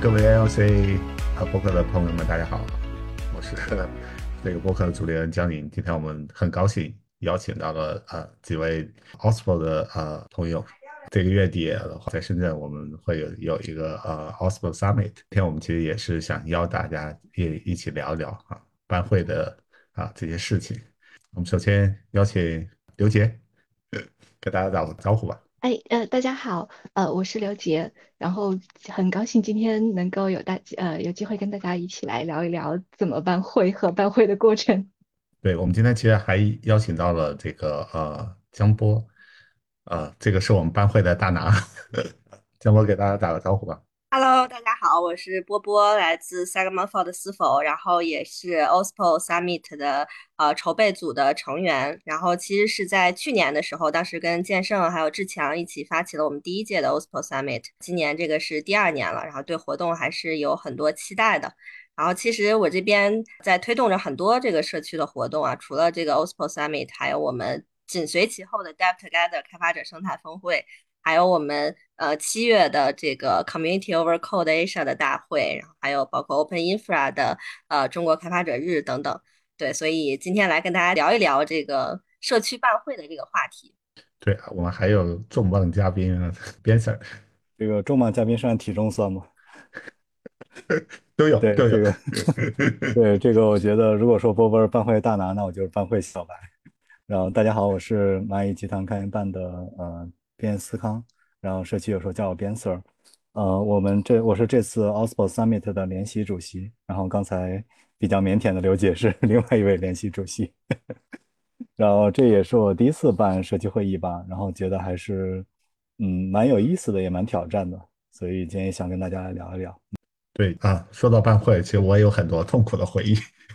各位 ALC 播客的朋友们，大家好，我是这个播客的主理人江宁。今天我们很高兴邀请到了几位 OSPO 的朋友。这个月底的话，在深圳我们会有一个OSPO Summit。今天我们其实也是想邀大家一起聊一聊班会的这些事情。我们首先邀请刘杰跟大家打个招呼吧。 大家好，我是刘杰，然后很高兴今天能够有机会跟大家一起来聊一聊怎么办会和办会的过程。 对，我们今天其实还邀请到了这个江波，这个是我们班会的大拿，江波给大家打个招呼吧。 Hello，大家好，我是波波，来自 Sagamore 的思否，然后也是 OSPO Summit 的筹备组的成员。然后其实是在去年的时候，当时跟建胜还有志强一起发起了我们第一届的 OSPO Summit。今年这个是第二年了，然后对活动还是有很多期待的。然后其实我这边在推动着很多这个社区的活动啊，除了这个 OSPO Summit，还有我们紧随其后的 Dev Together 开发者生态峰会。还有我们7月的这个 Community Over Code Asia 的大会，然后还有包括 Open Infra 的中国开发者日等等。对，所以今天来跟大家聊一聊这个社区办会的这个话题。 对，我们还有重磅嘉宾边 Sir 这个重磅嘉宾算体重算吗？对， 都有都有。 这个对这个，我觉得如果说波波是班会大拿，那我就是班会小白。然后大家好，我是蚂蚁集团开源办的边思康，然后社区有时候叫我边 Sir。我是这次 OSPO Summit 的联席主席，然后刚才比较腼腆的刘姐是另外一位联席主席。然后这也是我第一次办社区会议吧，然后觉得还是蛮有意思的，也蛮挑战的，所以今天也想跟大家来聊一聊。 对说到办会，其实我也有很多痛苦的回忆。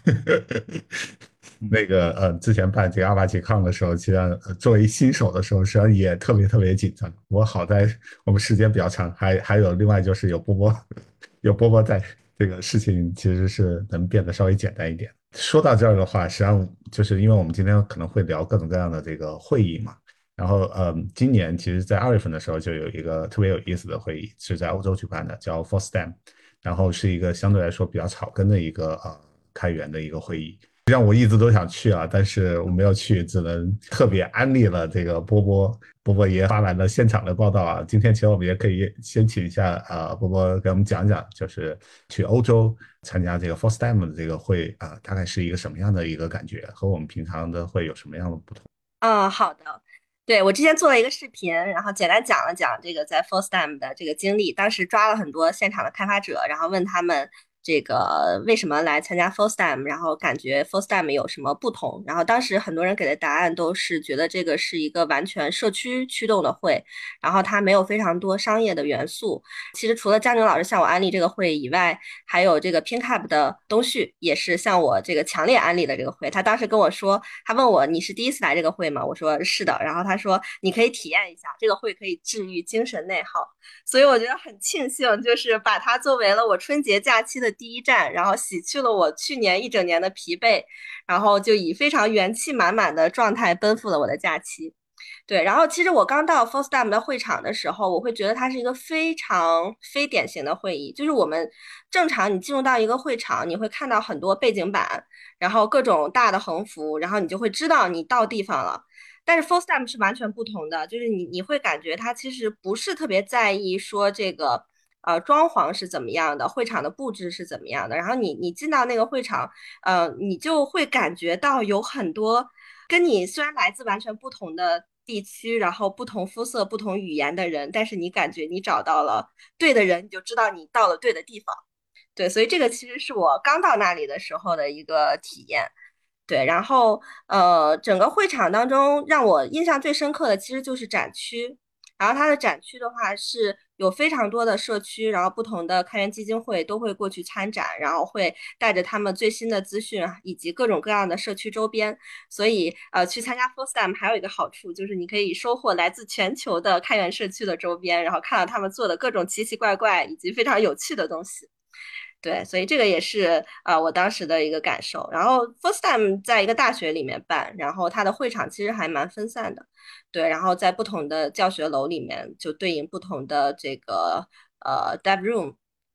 嗯那个之前办这个阿巴奇康的时候，其实作为新手的时候，实际上也特别特别紧张。我好在我们时间比较长，还有另外就是有波波，有波波在，这个事情其实是能变得稍微简单一点。说到这儿的话，实际上就是因为我们今天可能会聊各种各样的这个会议嘛。然后今年其实在2月份的时候就有一个特别有意思的会议，是在欧洲举办的，叫 FOSDEM。然后是一个相对来说比较草根的一个开源的一个会议。实际上我一直都想去但是我没有去，只能特别安利了这个波波爷发来了现场的报道今天其实我们也可以先请一下波波给我们讲讲，就是去欧洲参加这个 FOSDEM 的这个会大概是一个什么样的一个感觉，和我们平常的会有什么样的不同？ 好的。对，我之前做了一个视频，然后简单讲了讲这个在 FOSDEM 的这个经历。当时抓了很多现场的开发者，然后问他们这个为什么来参加 FOSDEM，然后感觉 FOSDEM 有什么不同。然后当时很多人给的答案都是觉得这个是一个完全社区驱动的会，然后它没有非常多商业的元素。其实除了江宁老师向我安利这个会以外，还有这个 PinCap 的东旭也是向我这个强烈安利的这个会。他当时跟我说，他问我你是第一次来这个会吗？我说是的。然后他说你可以体验一下这个会，可以治愈精神内耗。所以我觉得很庆幸，就是把它作为了我春节假期的第一站，然后洗去了我去年一整年的疲惫，然后就以非常元气满满的状态奔赴了我的假期。对，然后其实我刚到 FOSDEM 的会场的时候，我会觉得它是一个非常非典型的会议。就是我们正常你进入到一个会场，你会看到很多背景板，然后各种大的横幅，然后你就会知道你到地方了。但是 FOSDEM 是完全不同的，就是你会感觉它其实不是特别在意说这个装潢是怎么样的，会场的布置是怎么样的。然后你进到那个会场，你就会感觉到有很多跟你虽然来自完全不同的地区，然后不同肤色、不同语言的人，但是你感觉你找到了对的人，你就知道你到了对的地方。对，所以这个其实是我刚到那里的时候的一个体验。对，然后整个会场当中让我印象最深刻的其实就是展区。然后它的展区的话是有非常多的社区，然后不同的开源基金会都会过去参展，然后会带着他们最新的资讯以及各种各样的社区周边。所以去参加 FOSDEM 还有一个好处就是你可以收获来自全球的开源社区的周边，然后看到他们做的各种奇奇怪怪以及非常有趣的东西。对，所以这个也是我当时的一个感受。然后 first time 在一个大学里面办，然后它的会场其实还蛮分散的。对，然后在不同的教学楼里面就对应不同的这个dev room。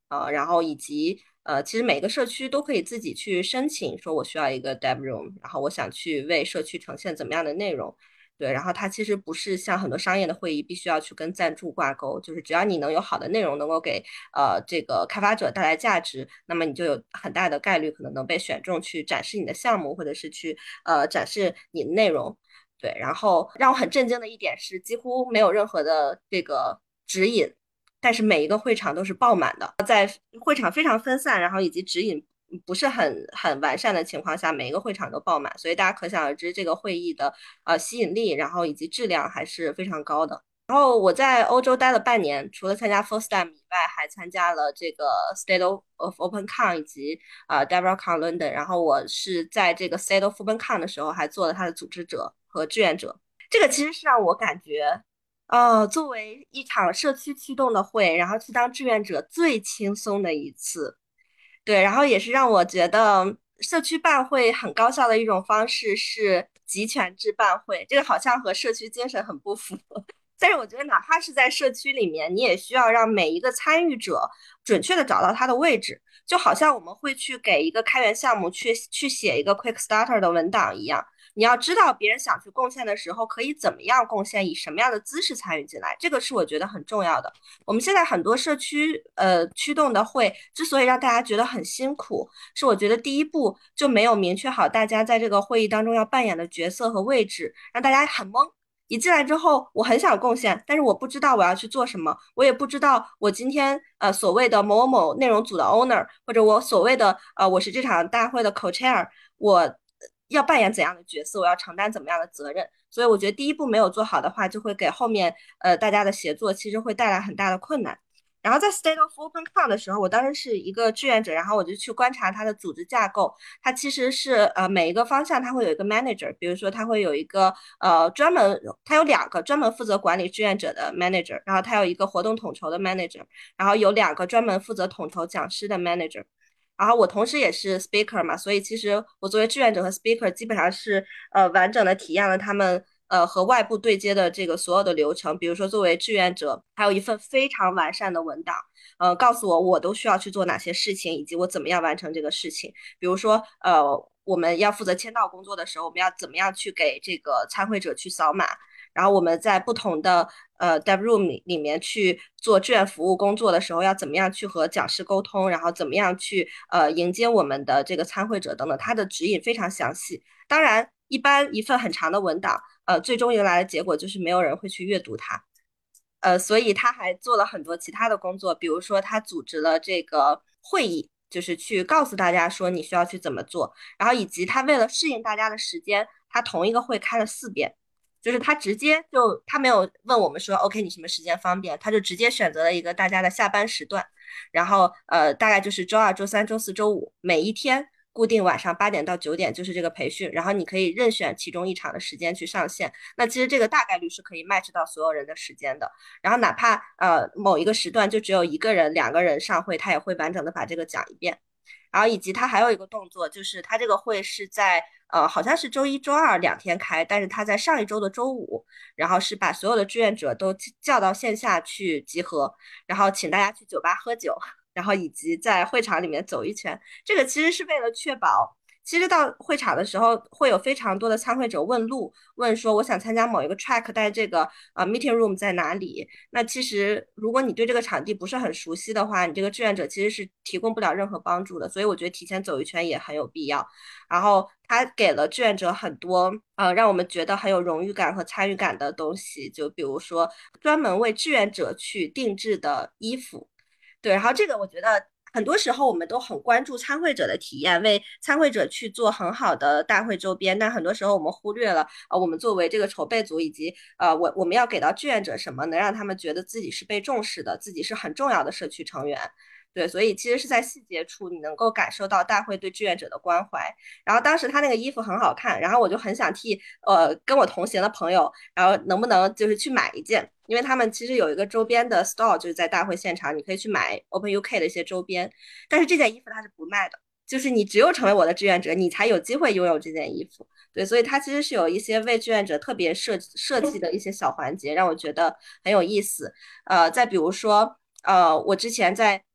然后以及其实每个社区都可以自己去申请，说我需要一个 dev room，然后我想去为社区呈现怎么样的内容。对，然后它其实不是像很多商业的会议必须要去跟赞助挂钩，就是只要你能有好的内容，能够给这个开发者带来价值，那么你就有很大的概率可能能被选中去展示你的项目，或者是去展示你的内容。对，然后让我很震惊的一点是，几乎没有任何的这个指引，但是每一个会场都是爆满的，在会场非常分散，然后以及指引不是很完善的情况下，每一个会场都爆满，所以大家可想而知这个会议的吸引力，然后以及质量还是非常高的。然后我在欧洲待了半年，除了参加 FOSDEM 以外，还参加了这个 State of OpenCon 以及DevRelCon London。然后我是在这个 State of OpenCon 的时候，还做了它的组织者和志愿者。这个其实是让我感觉，作为一场社区驱动的会，然后去当志愿者最轻松的一次。对，然后也是让我觉得社区办会很高效的一种方式是集权制办会，这个好像和社区精神很不符。但是我觉得，哪怕是在社区里面，你也需要让每一个参与者准确的找到他的位置，就好像我们会去给一个开源项目去写一个 Quick Starter 的文档一样。你要知道别人想去贡献的时候可以怎么样贡献，以什么样的姿势参与进来，这个是我觉得很重要的。我们现在很多社区驱动的会之所以让大家觉得很辛苦，是我觉得第一步就没有明确好大家在这个会议当中要扮演的角色和位置，让大家很懵。一进来之后，我很想贡献，但是我不知道我要去做什么，我也不知道我今天所谓的某某某内容组的 owner，或者我所谓的我是这场大会的 co-chair，我要扮演怎样的角色，我要承担怎么样的责任。所以我觉得第一步没有做好的话，就会给后面大家的协作其实会带来很大的困难。然后在 State of OpenCon 的时候，我当时是一个志愿者，然后我就去观察它的组织架构。它其实是每一个方向它会有一个 manager， 比如说它会有一个它有2个专门负责管理志愿者的 manager， 然后它有一个活动统筹的 manager， 然后有2个专门负责统筹讲师的 manager。然后我同时也是 speaker 嘛，所以其实我作为志愿者和 speaker 基本上是完整的体验了他们和外部对接的这个所有的流程。比如说作为志愿者，还有一份非常完善的文档，告诉我都需要去做哪些事情，以及我怎么样完成这个事情。比如说我们要负责签到工作的时候，我们要怎么样去给这个参会者去扫码，然后我们在不同的dev room 里面去做志愿服务工作的时候，要怎么样去和讲师沟通，然后怎么样去迎接我们的这个参会者等等，它的指引非常详细。当然，一般一份很长的文档，最终迎来的结果就是没有人会去阅读它。所以他还做了很多其他的工作，比如说他组织了这个会议，就是去告诉大家说你需要去怎么做，然后以及他为了适应大家的时间，他同一个会开了4遍。就是他直接就他没有问我们说 OK 你什么时间方便，他就直接选择了一个大家的下班时段，然后大概就是周2、周3、周4、周5，每一天固定晚上8点到9点就是这个培训，然后你可以任选其中一场的时间去上线。那其实这个大概率是可以 match 到所有人的时间的。然后哪怕某一个时段就只有1个人、2个人上会，他也会完整的把这个讲一遍。然后以及他还有一个动作，就是他这个会是在好像是周1、周22天开，但是他在上一周的周5，然后是把所有的志愿者都叫到线下去集合，然后请大家去酒吧喝酒，然后以及在会场里面走一圈。这个其实是为了确保，其实到会场的时候会有非常多的参会者问路，问说我想参加某一个 track， 但这个meeting room 在哪里？那其实如果你对这个场地不是很熟悉的话，你这个志愿者其实是提供不了任何帮助的。所以我觉得提前走一圈也很有必要。然后他给了志愿者很多让我们觉得很有荣誉感和参与感的东西，就比如说专门为志愿者去定制的衣服。对，然后这个我觉得很多时候我们都很关注参会者的体验，为参会者去做很好的大会周边，但很多时候我们忽略了我们作为这个筹备组以及我们要给到志愿者什么，能让他们觉得自己是被重视的，自己是很重要的社区成员。对，所以其实是在细节处你能够感受到大会对志愿者的关怀。然后当时他那个衣服很好看，然后我就很想替跟我同行的朋友，然后能不能就是去买一件，因为他们其实有一个周边的 store， 就是在大会现场，你可以去买 Open UK 的一些周边，但是这件衣服它是不卖的，就是你只有成为我的志愿者，你才有机会拥有这件衣服。对，所以它其实是有一些为志愿者特别设计的一些小环节，让我觉得很有意思。再比如说，我之前在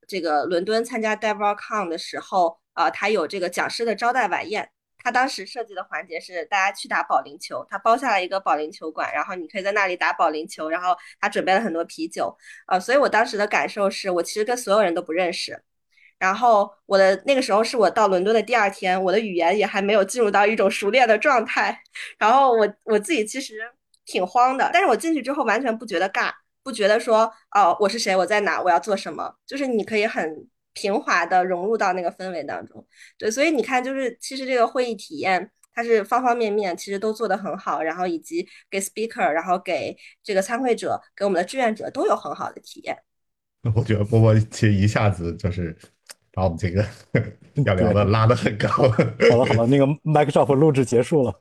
这个伦敦参加 DevRel.Con 的时候，他有这个讲师的招待晚宴。他当时设计的环节是大家去打保龄球，他包下了一个保龄球馆，然后你可以在那里打保龄球，然后他准备了很多啤酒，所以我当时的感受是我其实跟所有人都不认识，然后我的那个时候是我到伦敦的第二天，我的语言也还没有进入到一种熟练的状态，然后我自己其实挺慌的，但是我进去之后完全不觉得尬，不觉得说哦我是谁，我在哪，我要做什么，就是你可以很平滑的融入到那个氛围当中。对，所以你看，就是其实这个会议体验。它是方方面面其实都做得很好，然后以及给 speaker，然后给这个参会者，给我们的志愿者都有很好的体验。 我觉得波波其实一下子就是把我们这个要聊的对， 拉得很高。 好了好了，那个 Microsoft 录制结束了，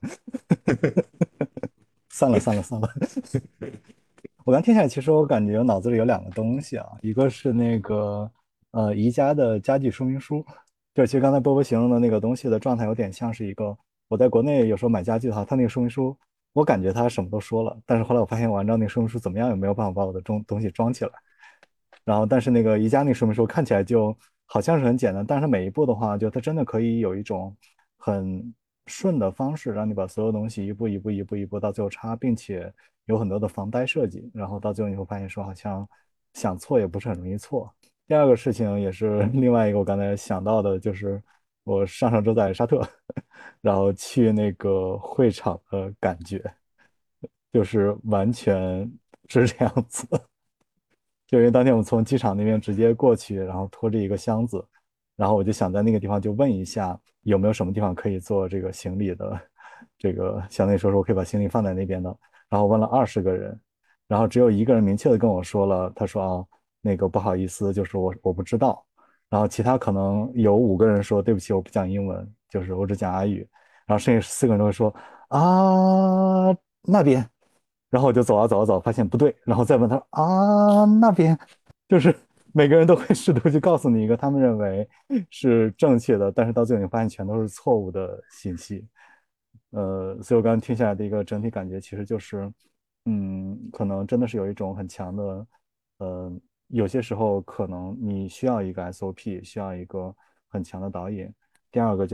散了散了散了。我刚听下来，其实我感觉脑子里有两个东西啊，一个是那个宜家的家具说明书，就其实刚才波波形容的那个东西的状态有点像是一个，我在国内有时候买家具的话，它那个说明书，我感觉它什么都说了，但是后来我发现我按照那个说明书怎么样也没有办法把我的东西装起来。然后但是那个宜家那个说明书看起来就好像是很简单，但是每一步的话，就它真的可以有一种很顺的方式，让你把所有东西一步一步一步一步到最后插，并且有很多的防呆设计，然后到最后你会发现说好像想错也不是很容易错。第二个事情也是另外一个我刚才想到的，就是我上周在沙特，然后去那个会场的感觉，就是完全是这样子。就因为当天我们从机场那边直接过去，然后拖着一个箱子，然后我就想在那个地方就问一下有没有什么地方可以做这个行李的，这个相当于说是我可以把行李放在那边的。然后问了20个人，然后只有一个人明确的跟我说了，他说啊，那个不好意思，就是我不知道。然后其他可能有5个人说对不起，我不讲英文，就是我只讲阿语。然后剩下4个人都会说啊那边。然后我就走啊走啊走，发现不对，然后再问他啊那边，就是每个人都会试图去告诉你一个他们认为是正确的，但是到最后你发现全都是错误的信息。所以我刚刚听下来的一个整体感觉其实就是，可能真的是有一种很强的，呃，有些时候可能你需要一个 SOP，需要一个很强的导引。第二个就是，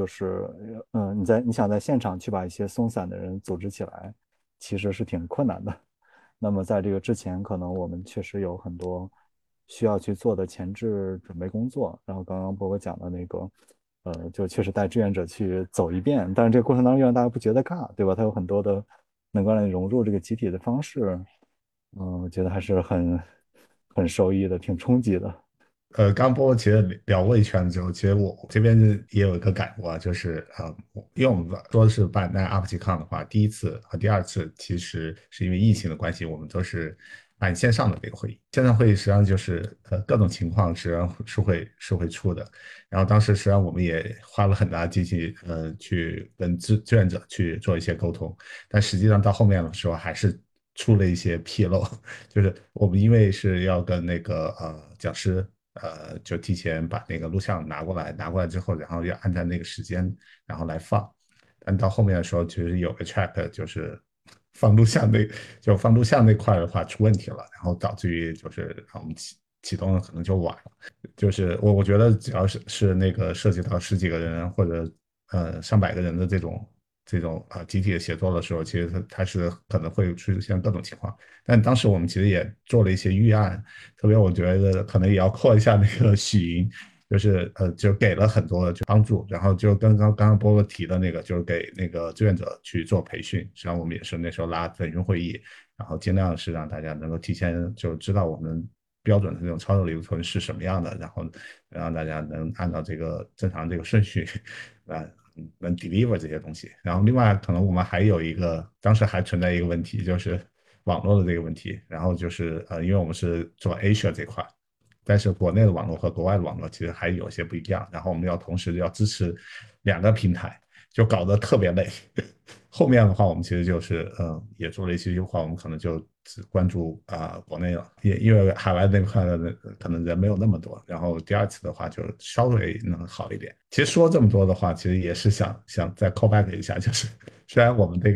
你想在现场去把一些松散的人组织起来，其实是挺困难的。那么在这个之前，可能我们确实有很多需要去做的前置准备工作。然后刚刚波波讲的那个，就确实带志愿者去走一遍，但是这个过程当中又让大家不觉得尬，对吧？它有很多的能够让你融入这个集体的方式，我觉得还是很受益的，挺冲击的。 刚波其实聊过一圈之后，其实我这边也有一个感悟啊，就是因为我们说的是办那 UpGCon 的话，第一次和第二次其实是因为疫情的关系，我们都是办线上的这个会议。线上会议实际上就是各种情况实际上是会出的。然后当时实际上我们也花了很大的力气去跟志愿者去做一些沟通，但实际上到后面的时候还是出了一些纰漏，就是我们因为是要跟那个讲师。就提前把那个录像拿过来，拿过来之后，然后要按照那个时间，然后来放。但到后面的时候，其实有个 track 就是放录像那块的话出问题了，然后导致于就是我们启动的可能就晚了。就是我觉得只要是那个涉及到十几个人或者上百个人的这种集体的协作的时候，其实它是可能会出现各种情况。但当时我们其实也做了一些预案，特别我觉得可能也要扩一下那个许莹，就是就给了很多就帮助，然后就跟刚刚波波提的那个，就是给那个志愿者去做培训，实际上我们也是那时候拉粉云会议，然后尽量是让大家能够提前就知道我们标准的这种操作流程是什么样的，然后让大家能按照这个正常这个顺序能 deliver 这些东西。然后另外可能我们还有一个当时还存在一个问题，就是网络的这个问题。然后就是因为我们是做 Asia 这块，但是国内的网络和国外的网络其实还有些不一样。然后我们要同时要支持2个平台，就搞得特别累。后面的话，我们其实就是也做了一些优化，我们可能就只关注国内了，也因为海外那块的人可能人没有那么多，然后第二次的话就稍微能好一点。其实说这么多的话，其实也是想再 call back 一下，就是虽然我们这个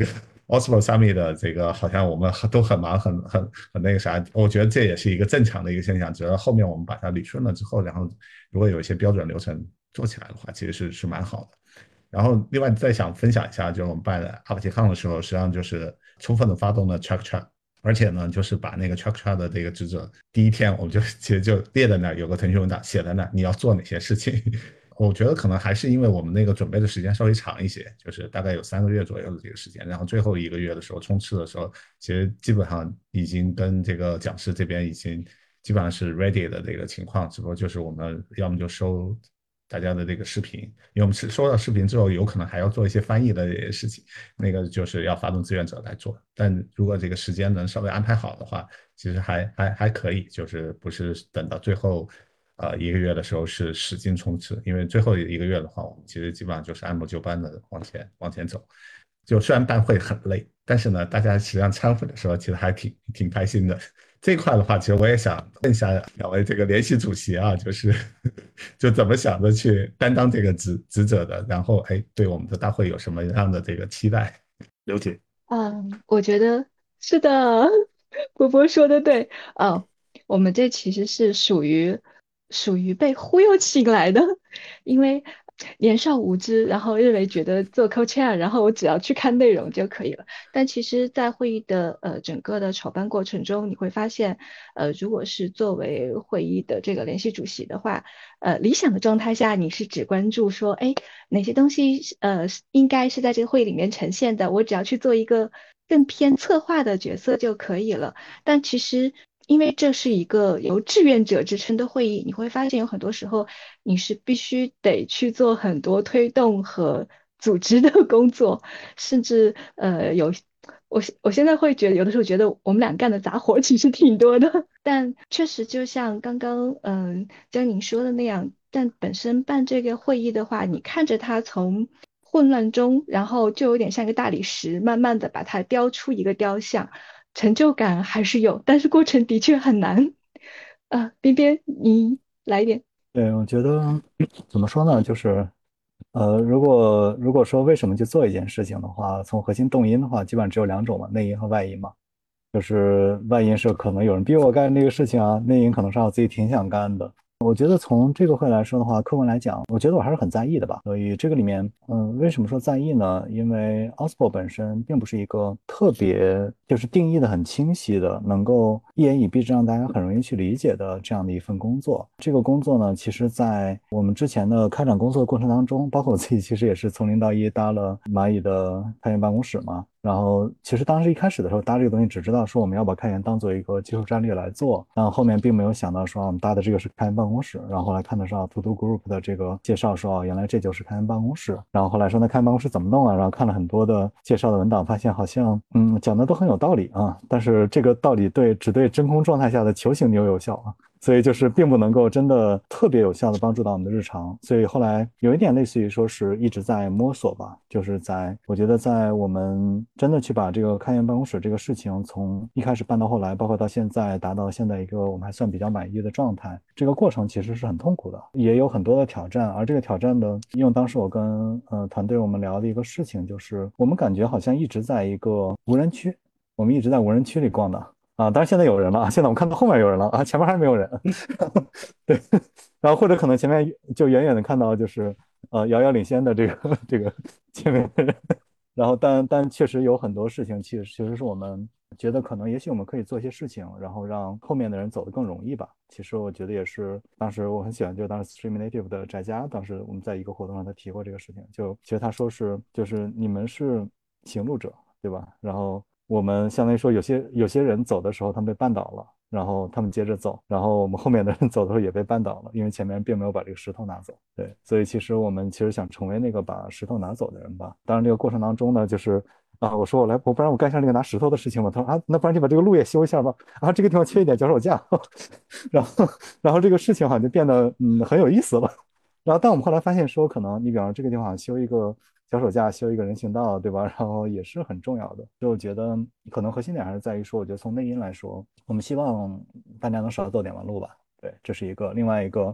Oslo Summit 的这个好像我们都很忙，很那个啥，我觉得这也是一个正常的一个现象。只要后面我们把它理顺了之后，然后如果有一些标准流程做起来的话，其实是蛮好的。然后另外再想分享一下，就是我们办阿帕奇康的时候，实际上就是充分的发动了 Track Chat，而且呢，就是把那个 Track Chat 的这个职责，第一天我们就其实就列在那儿，有个腾讯文档写在那儿，你要做哪些事情。我觉得可能还是因为我们那个准备的时间稍微长一些，就是大概有3个月左右的这个时间，然后最后1个月的时候冲刺的时候，其实基本上已经跟这个讲师这边已经基本上是 ready 的这个情况，只不过就是我们要么就收大家的这个视频，因为我们收到视频之后，有可能还要做一些翻译的这些事情，那个就是要发动志愿者来做。但如果这个时间能稍微安排好的话，其实还可以，就是不是等到最后1个月的时候是使劲冲刺，因为最后1个月的话，我们其实基本上就是按部就班的往前走。就虽然办会很累，但是呢，大家实际上参会的时候其实还挺开心的。这一块的话，其实我也想问一下2位这个联席主席啊，就是就怎么想着去担当这个职责的，然后对我们的大会有什么样的这个期待？刘姐。 我觉得是的，波波说的对。我们这其实是属于被忽悠起来的，因为年少无知，然后认为觉得做 co-chair，然后我只要去看内容就可以了。但其实，在会议的整个的筹办过程中，你会发现，如果是作为会议的这个联系主席的话，理想的状态下，你是只关注说，哎，哪些东西应该是在这个会议里面呈现的，我只要去做一个更偏策划的角色就可以了。但其实，因为这是一个由志愿者支撑的会议，你会发现有很多时候你是必须得去做很多推动和组织的工作，甚至我现在会觉得，有的时候觉得我们俩干的杂活其实挺多的，但确实就像刚刚江宁说的那样，但本身办这个会议的话，你看着它从混乱中，然后就有点像一个大理石，慢慢的把它雕出一个雕像，成就感还是有，但是过程的确很难。边边你来一点。 对，我觉得怎么说呢，就是如果说为什么去做一件事情的话，从核心动因的话，基本上只有2种嘛，内因和外因嘛。就是外因是可能有人逼我干这个事情啊，内因可能是我自己挺想干的。我觉得从这个会来说的话，客观来讲，我觉得我还是很在意的吧。所以这个里面，为什么说在意呢？因为 OSPO 本身并不是一个特别就是定义的很清晰的，能够一言以蔽之让大家很容易去理解的这样的一份工作。这个工作呢，其实在我们之前的开展工作的过程当中，包括我自己其实也是从零到一搭了蚂蚁的开源办公室嘛。然后其实当时一开始的时候搭这个东西，只知道说我们要把开源当做一个技术战略来做，然后后面并没有想到说我们搭的这个是开源办公室，然后后来看的是To Do Group 的这个介绍说原来这就是开源办公室，然后后来说那开源办公室怎么弄啊，然后看了很多的介绍的文档，发现好像讲的都很有道理啊，但是这个道理只对真空状态下的球形牛有效啊。所以就是并不能够真的特别有效的帮助到我们的日常，所以后来有一点类似于说是一直在摸索吧，就是我觉得在我们真的去把这个开源办公室这个事情从一开始办到后来，包括到现在达到现在一个我们还算比较满意的状态，这个过程其实是很痛苦的，也有很多的挑战，而这个挑战的，因为当时我跟团队我们聊的一个事情就是我们感觉好像一直在一个无人区，我们一直在无人区里逛的。当然现在有人了啊！现在我们看到后面有人了啊，前面还没有人。对，然后或者可能前面就远远的看到就是遥遥领先的这个前面的人。然后但确实有很多事情，其实是我们觉得可能也许我们可以做一些事情，然后让后面的人走得更容易吧。其实我觉得也是，当时我很喜欢，就当时 Stream Native 的翟佳，当时我们在一个活动上他提过这个事情，其实他说就是你们是行路者，对吧？然后我们相当于说有些人走的时候他们被绊倒了，然后他们接着走，然后我们后面的人走的时候也被绊倒了，因为前面并没有把这个石头拿走。对，所以其实我们想成为那个把石头拿走的人吧。当然这个过程当中呢，就是我说我不然我干一下那个拿石头的事情吧。他说那不然你把这个路也修一下吧。这个地方缺一点脚手架。然后这个事情好像就变得很有意思了。然后但我们后来发现说，可能你比方说这个地方修一个脚手架，修一个人行道，对吧？然后也是很重要的。所以我觉得可能核心点还是在于说，我觉得从内因来说，我们希望大家能少走点弯路吧。对，这是一个。另外一个，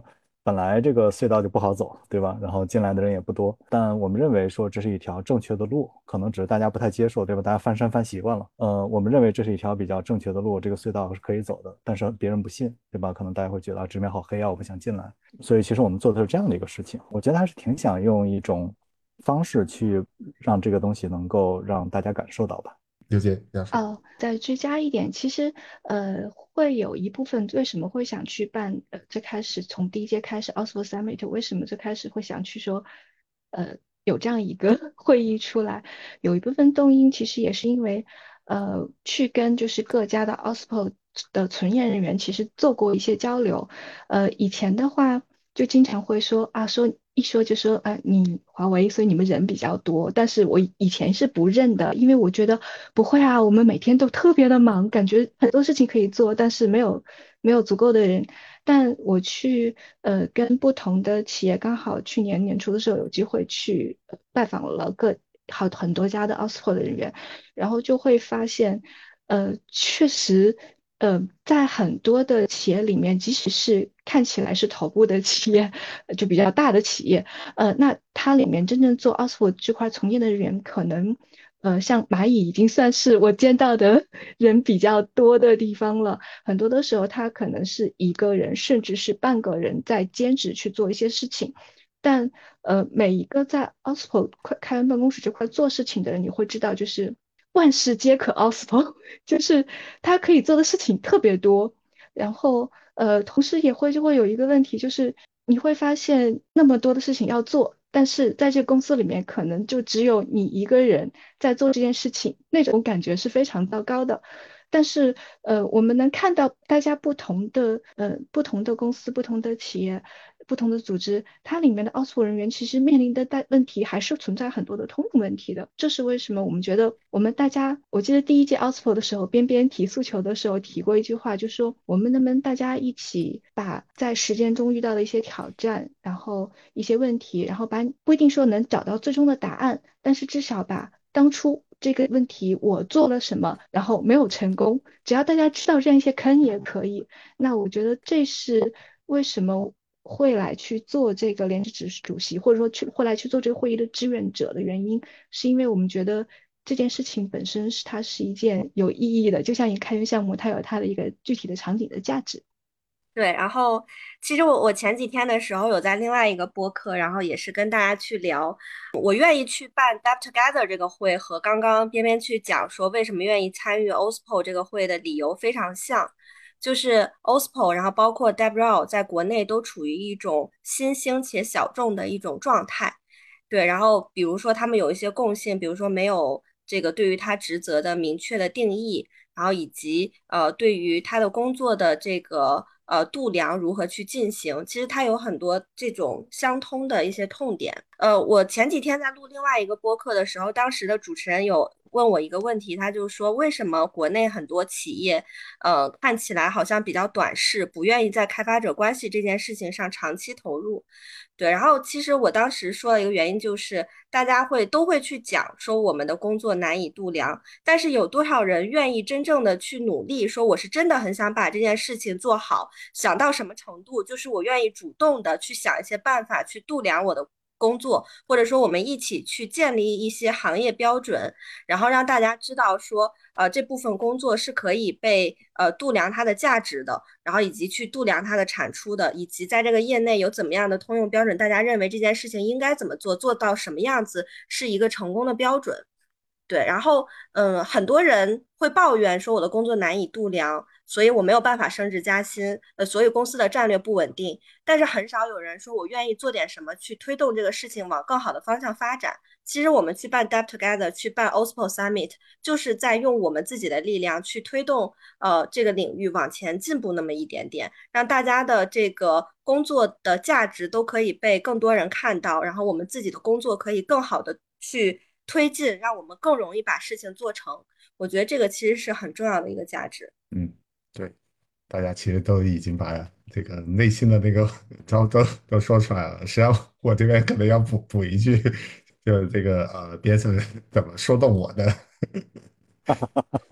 本来这个隧道就不好走，对吧？然后进来的人也不多，但我们认为说这是一条正确的路，可能只是大家不太接受，对吧？大家翻山翻习惯了，我们认为这是一条比较正确的路，这个隧道是可以走的，但是别人不信，对吧？可能大家会觉得直面好黑啊，我不想进来。所以其实我们做的是这样的一个事情，我觉得还是挺想用一种方式去让这个东西能够让大家感受到吧。 刘姐要说。 再追加一点，其实会有一部分为什么会想去办最开始从第一届开始 Oxford Summit，为什么最开始会想去说有这样一个会议出来，有一部分动因其实也是因为去跟就是各家的 Oxford 的从业人员其实做过一些交流，以前的话就经常会说啊说。一说就说，你华为，所以你们人比较多。但是我以前是不认的，因为我觉得不会啊，我们每天都特别的忙，感觉很多事情可以做，但是没有足够的人。但我去跟不同的企业，刚好去年年初的时候有机会去拜访了很多家的 Oxford 的人员，然后就会发现，确实。在很多的企业里面，即使是看起来是头部的企业，就比较大的企业，那它里面真正做 Oxford 这块从业的人员，可能，像蚂蚁已经算是我见到的人比较多的地方了。很多的时候，他可能是一个人，甚至是半个人在兼职去做一些事情。但每一个在 Oxford 开源办公室这块做事情的人，你会知道，就是万事皆可 Oxford，就是他可以做的事情特别多。然后同时就会有一个问题，就是你会发现那么多的事情要做，但是在这个公司里面，可能就只有你一个人在做这件事情，那种感觉是非常糟糕的。但是我们能看到大家不同的公司、不同的企业、不同的组织，它里面的 Oxford 人员其实面临的问题还是存在很多的通用问题的。这是为什么我们觉得我们大家，我记得第一届 Oxford 的时候，边边提诉求的时候提过一句话，就说我们能不能大家一起把在实践中遇到的一些挑战，然后一些问题，然后不一定说能找到最终的答案，但是至少把当初这个问题我做了什么，然后没有成功，只要大家知道这样一些坑也可以。那我觉得这是为什么会来去做这个联席主席，或者说会来去做这个会议的志愿者的原因，是因为我们觉得这件事情本身它是一件有意义的，就像一个开源项目，它有它的一个具体的场景的价值。 对，然后其实我前几天的时候有在另外一个播客，然后也是跟大家去聊，我愿意去办 Dev Together 这个会和刚刚边边去讲说为什么愿意参与 OSPO 这个会的理由非常像，就是 OSPO，然后包括 DevRel 在国内都处于一种新兴且小众的一种状态。对，然后比如说他们有一些共性，比如说没有这个对于他职责的明确的定义，然后以及对于他的工作的这个度量如何去进行，其实他有很多这种相通的一些痛点。我前几天在录另外一个播客的时候，当时的主持人有问我一个问题，他就说为什么国内很多企业看起来好像比较短视，不愿意在开发者关系这件事情上长期投入。对，然后其实我当时说的一个原因就是大家都会去讲说我们的工作难以度量，但是有多少人愿意真正的去努力，说我是真的很想把这件事情做好，想到什么程度，就是我愿意主动的去想一些办法去度量我的工作，或者说我们一起去建立一些行业标准，然后让大家知道说，这部分工作是可以被度量它的价值的，然后以及去度量它的产出的，以及在这个业内有怎么样的通用标准，大家认为这件事情应该怎么做，做到什么样子是一个成功的标准。对，然后很多人会抱怨说我的工作难以度量，所以我没有办法升职加薪，所以公司的战略不稳定。但是很少有人说我愿意做点什么去推动这个事情往更好的方向发展。其实我们去办 Dev Together，去办 OSPO Summit，就是在用我们自己的力量去推动这个领域往前进步那么一点点，让大家的这个工作的价值都可以被更多人看到，然后我们自己的工作可以更好的去推进，让我们更容易把事情做成。我觉得这个其实是很重要的一个价值。 嗯，对，大家其实都已经把这个内心的那个都说出来了。实际上，我这边可能要补一句，就是这个边是怎么说动我的。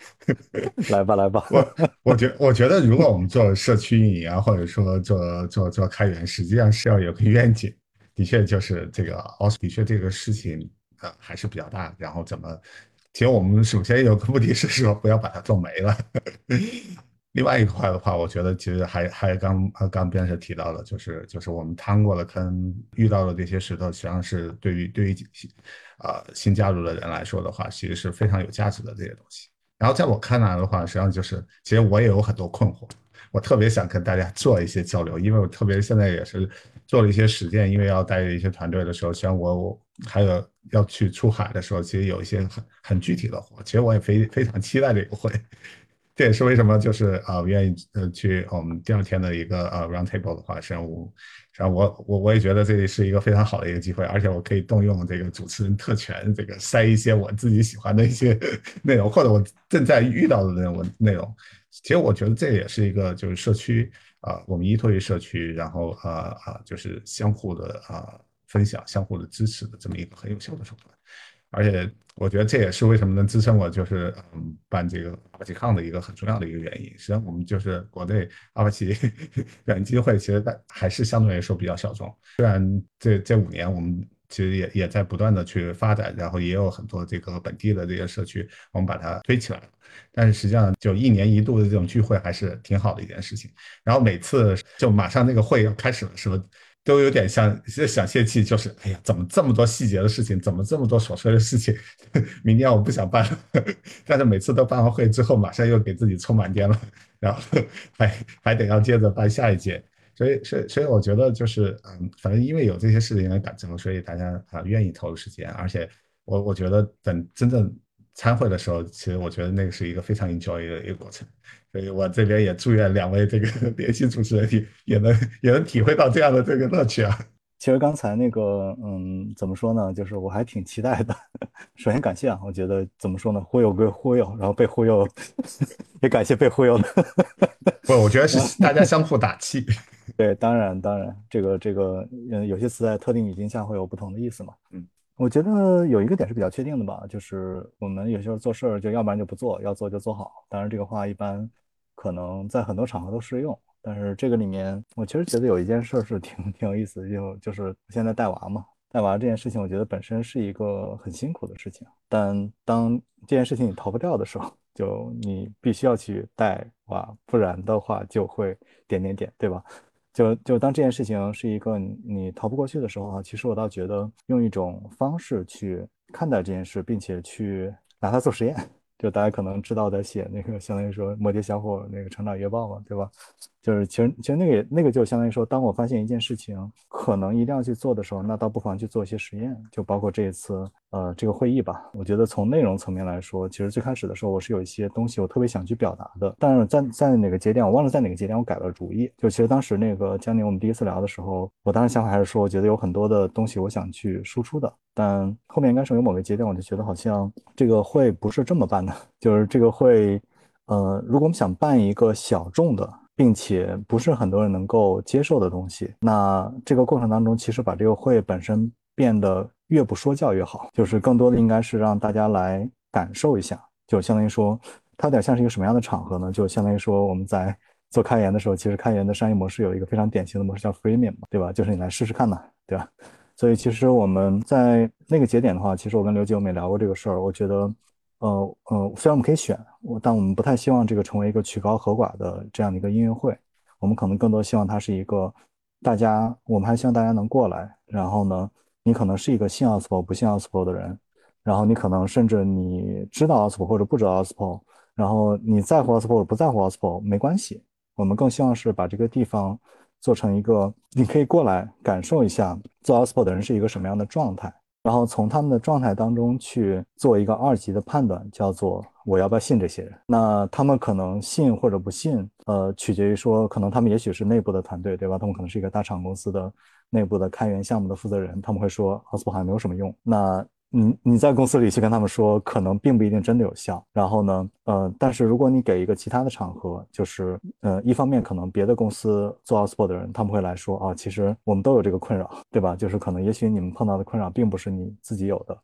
来吧来吧。 我觉得，如果我们做社区运营啊，或者说做开源，实际上是要有个愿景。的确，就是这个的确这个事情还是比较大。然后怎么？其实我们首先有个目的是说不要把它做没了。另外一块的话，我觉得其实还刚边是提到的，就是我们趟过了坑，遇到的这些石头，实际上是对于新加入的人来说的话，其实是非常有价值的这些东西。然后在我看来的话，实际上就是其实我也有很多困惑，我特别想跟大家做一些交流，因为我特别现在也是做了一些实践，因为要带一些团队的时候，像我还有要去出海的时候，其实有一些很具体的活，其实我也非常期待这个会。这也是为什么就是愿意去我们第二天的一个round table 的话，实际上我也觉得这是一个非常好的一个机会，而且我可以动用这个主持人特权，这个塞一些我自己喜欢的一些内容，或者我正在遇到的内容。其实我觉得这也是一个就是社区我们依托于社区，然后就是相互的分享、相互的支持的这么一个很有效的手段。而且我觉得这也是为什么能支撑我就是办这个阿帕奇康的一个很重要的一个原因。实际上我们就是国内阿帕奇远机会，其实还是相对来说比较小众。虽然这5年我们其实也在不断的去发展，然后也有很多这个本地的这些社区，我们把它推起来了。但是实际上，就1年1度的这种聚会还是挺好的一件事情。然后每次就马上那个会要开始的时候，都有点想泄气，就是哎呀，怎么这么多细节的事情，怎么这么多琐碎的事情？明年我不想办了，但是每次都办完会之后，马上又给自己充满电了，然后还得要接着办下一届。所以我觉得就是反正因为有这些事情的感召，所以大家愿意投入时间，而且我觉得等真正参会的时候，其实我觉得那个是一个非常 enjoy 的一个过程。所以我这边也祝愿2位这个联系主持人也能体会到这样的这个乐趣啊。 其实刚才那个，怎么说呢？就是我还挺期待的。首先感谢啊，我觉得怎么说呢？忽悠归忽悠，然后被忽悠，也感谢被忽悠的。 不，我觉得是大家相互打气。 对，当然，这个，有些词在特定语境下会有不同的意思嘛。我觉得有一个点是比较确定的吧，就是我们有些时候做事儿，就要不然就不做，要做就做好。当然，这个话一般可能在很多场合都适用。但是这个里面，我其实觉得有一件事是挺有意思的，就是现在带娃嘛，带娃这件事情，我觉得本身是一个很辛苦的事情。但当这件事情你逃不掉的时候，就你必须要去带娃，不然的话就会点点点，对吧？就当这件事情是一个你逃不过去的时候啊，其实我倒觉得用一种方式去看待这件事，并且去拿它做实验。就大家可能知道的写那个相当于说摩羯小伙那个成长月报嘛，对吧？就是其实那个就相当于说，当我发现一件事情可能一定要去做的时候，那倒不妨去做一些实验，就包括这一次这个会议吧。我觉得从内容层面来说，其实最开始的时候我是有一些东西我特别想去表达的，但是在哪个节点我忘了在哪个节点我改了主意。就其实当时那个江宁我们第一次聊的时候，我当时想法还是说，我觉得有很多的东西我想去输出的，但后面应该是有某个节点我就觉得好像这个会不是这么办的，就是这个会如果我们想办一个小众的，并且不是很多人能够接受的东西，那这个过程当中，其实把这个会本身变得越不说教越好，就是更多的应该是让大家来感受一下，就相当于说，它有点像是一个什么样的场合呢？就相当于说我们在做开源的时候，其实开源的商业模式有一个非常典型的模式叫 freemium 嘛，对吧？就是你来试试看嘛，对吧？所以其实我们在那个节点的话，其实我跟刘姐我们也聊过这个事儿，我觉得。虽然我们可以选，但我们不太希望这个成为一个曲高和寡的这样的一个音乐会。我们可能更多希望它是一个我们还希望大家能过来。然后呢，你可能是一个信 OSPO 不信 OSPO 的人，然后你可能甚至你知道 OSPO 或者不知道 OSPO，然后你在乎 OSPO 或者不在乎 OSPO 没关系。我们更希望是把这个地方做成一个你可以过来感受一下做 OSPO 的人是一个什么样的状态。然后从他们的状态当中去做一个2级的判断，叫做我要不要信这些人。那他们可能信或者不信，取决于说，可能他们也许是内部的团队，对吧？他们可能是一个大厂公司的内部的开源项目的负责人，他们会说 OSPO 好像没有什么用。那你在公司里去跟他们说，可能并不一定真的有效。然后呢，但是如果你给一个其他的场合，就是一方面可能别的公司做 OSPO 的人，他们会来说啊，其实我们都有这个困扰，对吧？就是可能也许你们碰到的困扰并不是你自己有的，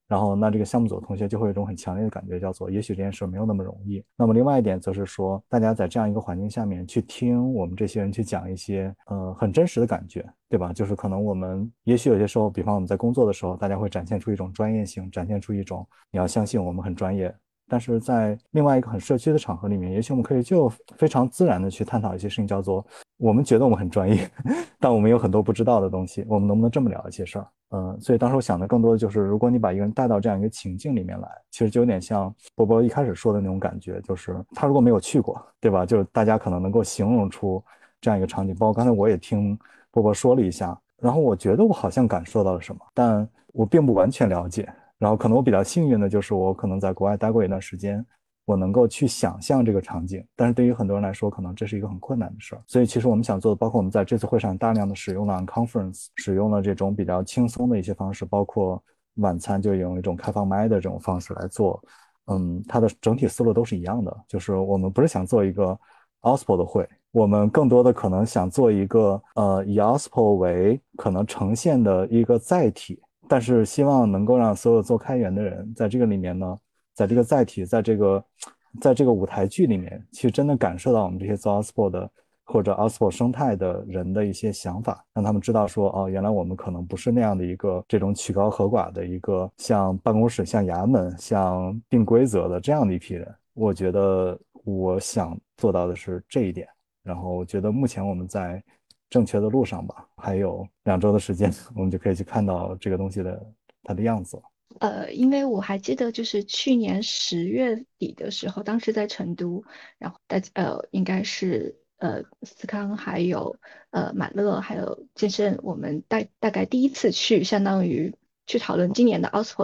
然后那这个项目组的同学就会有一种很强烈的感觉，叫做也许这件事没有那么容易。那么另外一点则是说，大家在这样一个环境下面去听我们这些人去讲一些很真实的感觉，对吧？就是可能我们也许有些时候，比方我们在工作的时候，大家会展现出一种专业性，展现出一种你要相信我们很专业。但是在另外一个很社区的场合里面，也许我们可以就非常自然的去探讨一些事情，叫做我们觉得我们很专业，但我们有很多不知道的东西，我们能不能这么聊一些事儿？所以当时我想的更多的就是，如果你把一个人带到这样一个情境里面来，其实就有点像波波一开始说的那种感觉，就是他如果没有去过，对吧？就是大家可能能够形容出这样一个场景，包括刚才我也听波波说了一下，然后我觉得我好像感受到了什么，但我并不完全了解。然后可能我比较幸运的就是我可能在国外待过一段时间，我能够去想象这个场景，但是对于很多人来说，可能这是一个很困难的事儿。所以其实我们想做的，包括我们在这次会上大量的使用了 Unconference，使用了这种比较轻松的一些方式，包括晚餐就用一种开放麦的这种方式来做。它的整体思路都是一样的，就是我们不是想做一个 OSPO 的会，我们更多的可能想做一个以 OSPO 为可能呈现的一个载体。但是希望能够让所有做开源的人在这个里面呢，在这个载体，在这个舞台剧里面，去真的感受到我们这些做 OSPO 的或者 OSPO 生态的人的一些想法，让他们知道说，哦，原来我们可能不是那样的一个这种曲高和寡的一个像办公室、像衙门、像定规则的这样的一批人。我觉得我想做到的是这一点。然后我觉得目前我们在正确的路上吧，还有2周的时间，我们就可以去看到这个东西的它的样子。 因为我还记得，就是去年10月底的时候，当时在成都，然后应该是思康还有马乐还有健身，我们大概第一次去，相当于去讨论今年的 OSPO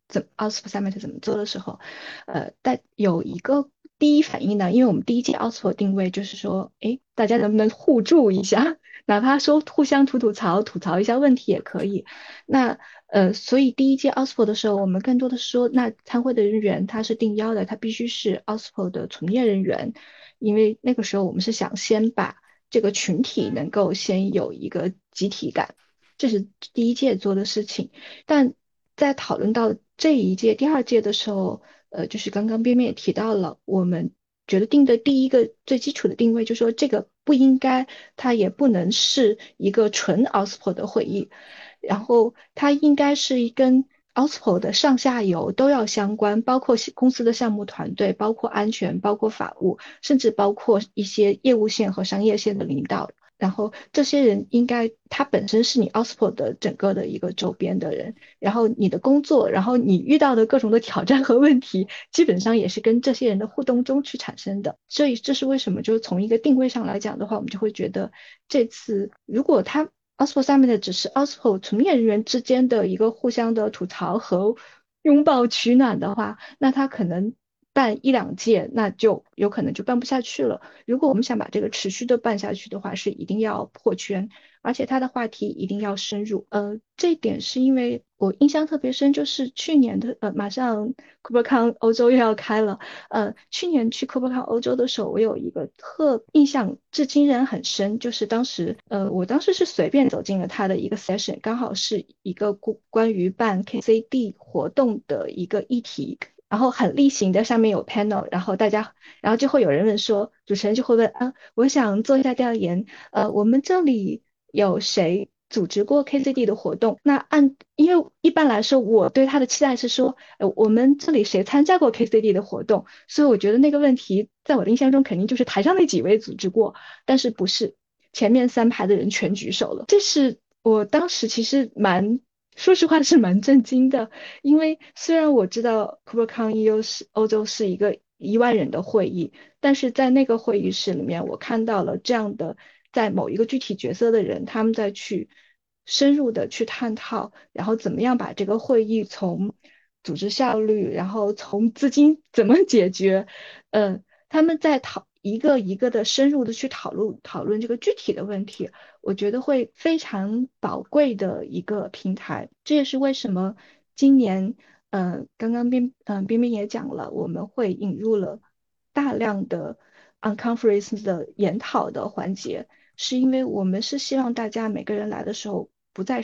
OSPO Summit 怎么做的时候，但有一个第一反应呢，因为我们第一届 OSPO 定位就是说，诶，大家能不能互助一下，哪怕说互相吐槽一下问题也可以。那所以第一届 OSPO 的时候，我们更多的说，那参会的人员他是定邀的，他必须是 OSPO 的从业人员，因为那个时候我们是想先把这个群体能够先有一个集体感，这是第一届做的事情。但在讨论到这一届、第二届的时候，就是刚刚边边也提到了，我们觉得定的第一个最基础的定位，就是说这个不应该，它也不能是一个纯 OSPO 的会议。然后它应该是跟 OSPO 的上下游都要相关，包括公司的项目团队，包括安全，包括法务，甚至包括一些业务线和商业线的领导。然后这些人应该他本身是你 OSPO 的整个的一个周边的人，然后你的工作，然后你遇到的各种的挑战和问题，基本上也是跟这些人的互动中去产生的。所以这是为什么，就是从一个定位上来讲的话，我们就会觉得这次如果他 OSPO 上面的只是 OSPO 从业人员之间的一个互相的吐槽和拥抱取暖的话，那他可能办1、2届，那就有可能就办不下去了。如果我们想把这个持续的办下去的话，是一定要破圈，而且他的话题一定要深入。这一点是因为我印象特别深，就是去年的马上 KubeCon 欧洲又要开了，去年去 KubeCon 欧洲的时候，我有一个印象至今仍很深，就是我当时是随便走进了他的一个 session，刚好是一个关于办 KCD 活动的一个议题。然后很例行的，上面有 panel，然后就会有人问说，主持人就会问啊，我想做一下调研，我们这里有谁组织过 KCD 的活动？因为一般来说，我对他的期待是说，我们这里谁参加过 KCD 的活动？所以我觉得那个问题在我的印象中肯定就是台上那几位组织过，但是不是前面3排的人全举手了，这是我当时其实说实话是蛮震惊的。因为虽然我知道 KubeCon EU 是欧洲是一个1万人的会议，但是在那个会议室里面，我看到了这样的在某一个具体角色的人，他们在去深入的去探讨，然后怎么样把这个会议从组织效率，然后从资金怎么解决，他们在一个一个的深入的去讨论这个具体的问题。我觉得会非常宝贵的一个平台。这也是为什么今年，刚刚边边也讲了，我们会引入了大量的 unconference 的研讨的环节，是因为我们是希望大家每个人来的时候，不再是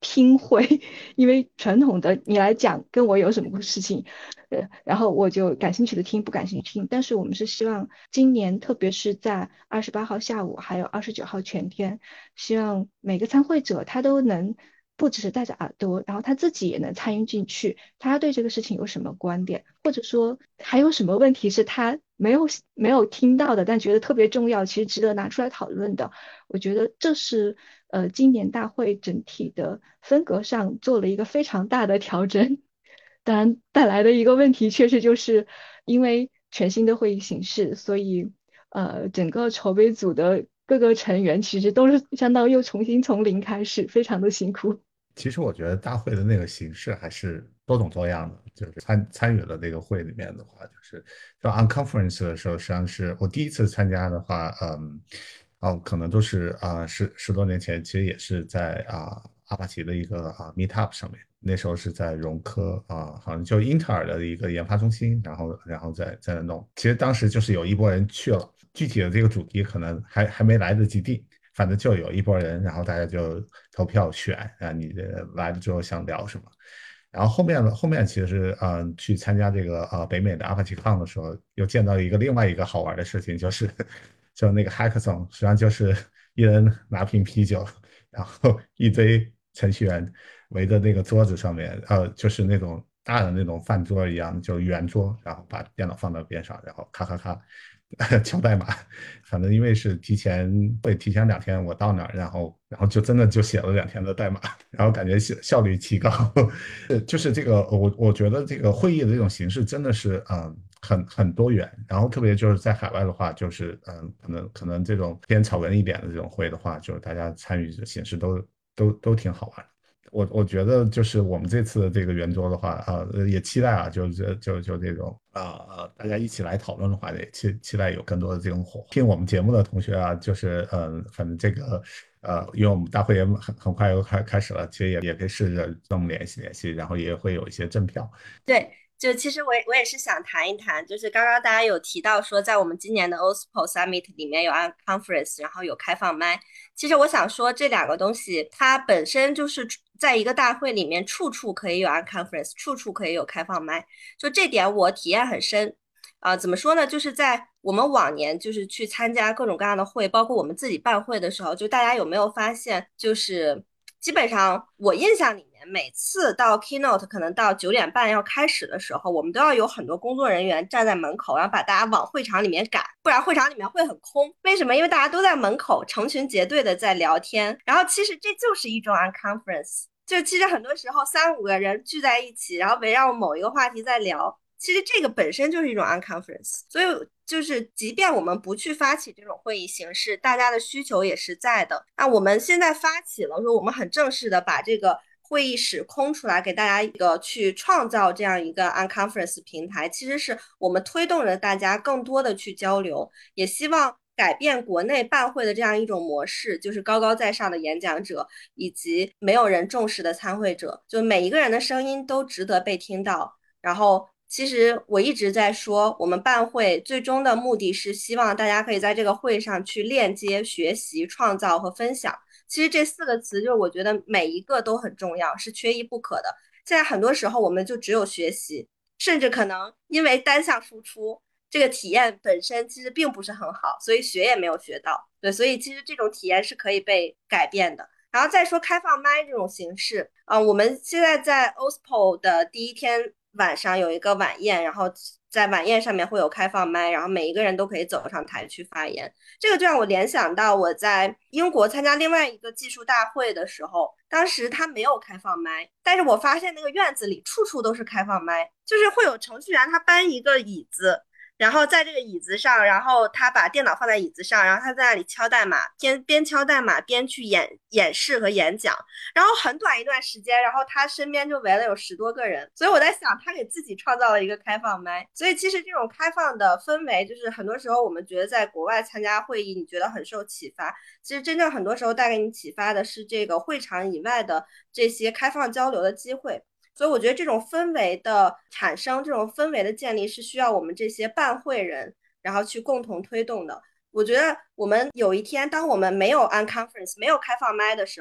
听会，因为传统的你来讲跟我有什么事情，然后我就感兴趣的听，不感兴趣听。但是我们是希望今年，特别是在28号下午还有29号全天，希望每个参会者他都能不只是带着耳朵，然后他自己也能参与进去，他对这个事情有什么观点，或者说还有什么问题是他没有听到的，但觉得特别重要，其实值得拿出来讨论的。我觉得这是今年大会整体的风格上做了一个非常大的调整。当然带来的一个问题，确实就是因为全新的会议形式，所以整个筹备组的各个成员其实都是相当于又重新从零开始，非常的辛苦。 其实我觉得大会的那个形式还是多种多样的，就是参与了那个会里面的话，就 unconference 的时候，实际上是我第一次参加的话，可能都是十多年前，其实也是在阿帕奇的一个meetup 上面，那时候是在融科好像就英特尔的一个研发中心，然后在那弄，其实当时就是有一波人去了，具体的这个主题可能还没来得及定。反正就有一拨人，然后大家就投票选啊，你来了之后想聊什么。然后后面其实是去参加这个北美的 ApacheCon 的时候，又见到另外一个好玩的事情，就是就那个 Hackathon，实际上就是一人拿瓶啤酒，然后一堆程序员围着那个桌子上面，就是那种大的那种饭桌一样，就圆桌，然后把电脑放到边上，然后咔咔咔敲代码。反正因为是提前2天我到那儿，然后就真的就写了2天的代码，然后感觉效率提高。就是这个我觉得这个会议的这种形式真的是很多元，然后特别就是在海外的话，就是可能这种偏草根一点的这种会的话，就是大家参与的形式都挺好玩的。我觉得就是我们这次的这个圆桌的话，也期待就这种大家一起来讨论的话，也期待有更多的这种火花。听我们节目的同学啊，就是反正这个因为我们大会也很快又开始了，其实也可以试着跟我们联系联系，然后也会有一些赠票。 对，就其实我也是想谈一谈，就是刚刚大家有提到说，在我们今年的 OSPO Summit 里面有 Unconference，然后有开放麦。其实我想说，这两个东西它本身就是在一个大会里面，处处可以有 Unconference，处处可以有开放麦。就这点我体验很深。怎么说呢？就是在我们往年就是去参加各种各样的会，包括我们自己办会的时候，就大家有没有发现，就是基本上我印象里面，每次到 keynote 可能到9点半要开始的时候，我们都要有很多工作人员站在门口，然后把大家往会场里面赶，不然会场里面会很空。为什么？因为大家都在门口成群结队的在聊天，然后其实这就是一种 unconference，就其实很多时候3、5个人聚在一起，然后围绕某一个话题在聊。其实这个本身就是一种 unconference，所以就是即便我们不去发起这种会议形式，大家的需求也是在的。那我们现在发起了，说我们很正式的把这个会议室空出来，给大家一个去创造这样一个 unconference 平台，其实是我们推动着大家更多的去交流，也希望改变国内办会的这样一种模式，就是高高在上的演讲者以及没有人重视的参会者，就每一个人的声音都值得被听到。然后其实我一直在说，我们办会最终的目的是希望大家可以在这个会上去链接、学习、创造和分享。其实这4个词，就是我觉得每一个都很重要，是缺一不可的。现在很多时候我们就只有学习，甚至可能因为单向输出，这个体验本身其实并不是很好，所以学也没有学到。对，所以其实这种体验是可以被改变的。然后再说开放麦这种形式，我们现在在 OSPO 的第一天晚上有一个晚宴，然后在晚宴上面会有开放麦，然后每一个人都可以走上台去发言。这个就让我联想到我在英国参加另外一个技术大会的时候，当时他没有开放麦，但是我发现那个院子里处处都是开放麦，就是会有程序员他搬一个椅子，然后在这个椅子上，然后他把电脑放在椅子上，然后他在那里敲代码，边敲代码边去演示和演讲，然后很短一段时间，然后他身边就围了有10多个人，所以我在想，他给自己创造了一个开放麦。所以其实这种开放的氛围，就是很多时候我们觉得在国外参加会议，你觉得很受启发，其实真正很多时候带给你启发的是这个会场以外的这些开放交流的机会。所以我觉得这种氛围的产生，这种氛围的建立是需要我们这些办会人，然后去共同推动的。我觉得我们有一天，当我们没有 unconference 没有开放麦的时候，